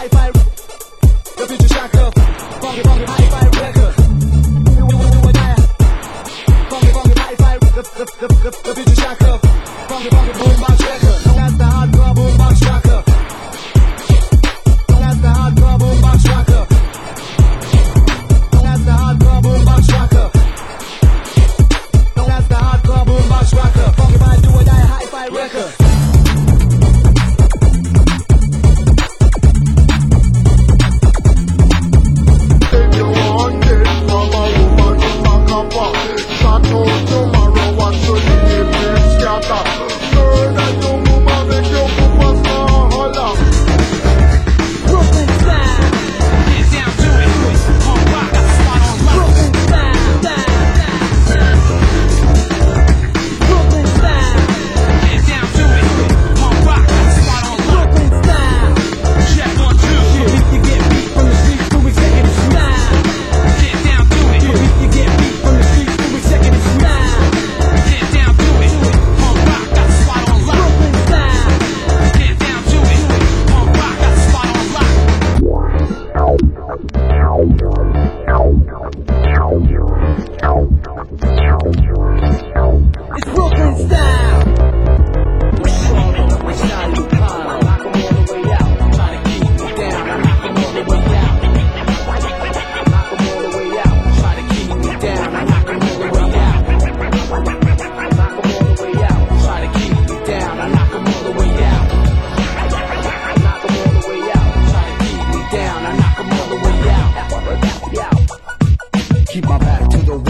Hi-Fi，隔壁就下课，放给 Hi-Fi record， 我带，放给 Hi-Fi，隔壁就下课，放给 Boom Box。